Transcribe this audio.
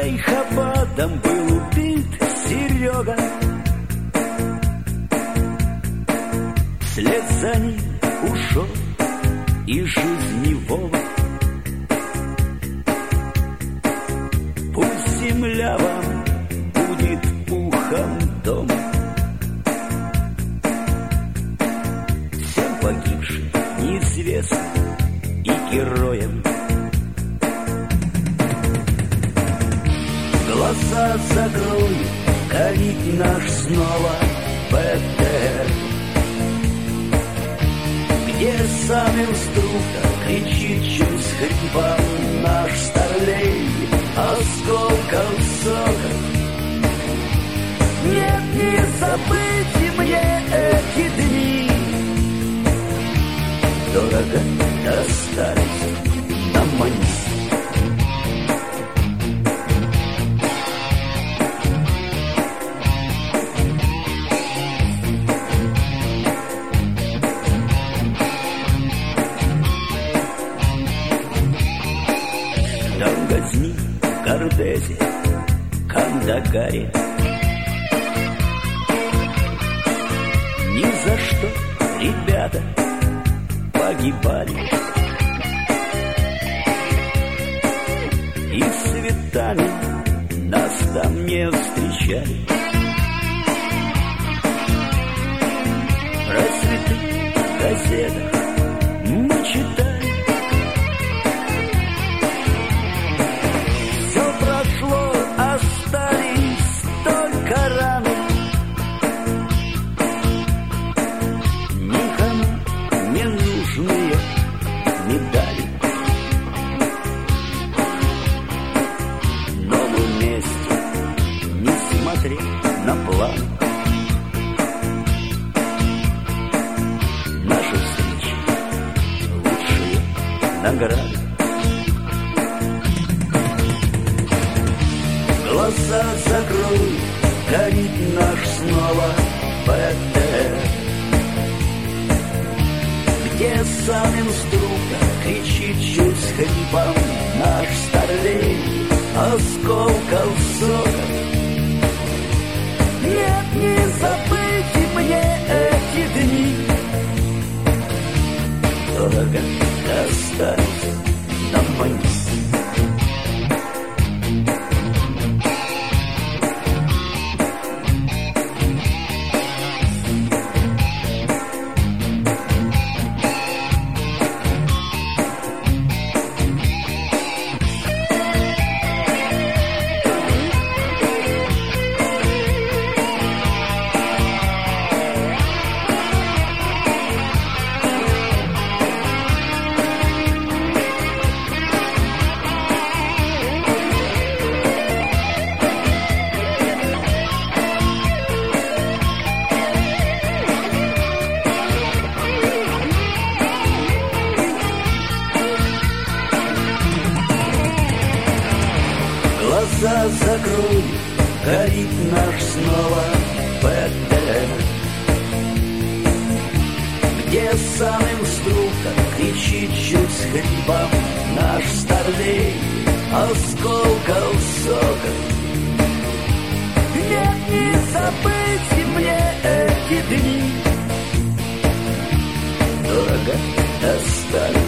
Айхабадом был убит Серега. Вслед за ним ушел и жизни Вова. Пусть земля вам будет пухом дома. Всем погибшим, неизвестным и героям глаза закрой, горит наш снова БТР, где сам инструктор кричит чуть с хрипом наш старлей осколком сока. Нет, не забыть мне эти дни, дорого достались нам они. Кардезе, Кандагаре. Ни за что ребята погибали. И цветами нас там не встречали. Про цветы в газетах мы читали. Остались только раны, никому не нужные медали. Но мы вместе, несмотря на план, наши встречи — лучшие награды. Глаза закрой, горит наш снова БТР, где сам инструктор кричит чуть с хрипом наш старлей осколков сока. Нет, не забыть мне эти дни, дорого достались нам они. Глаза закрой, горит наш снова БТР, где сам инструктор кричит чуть с хрипом наш старлей осколков сока. Нет, не забыть мне эти дни, дорого достались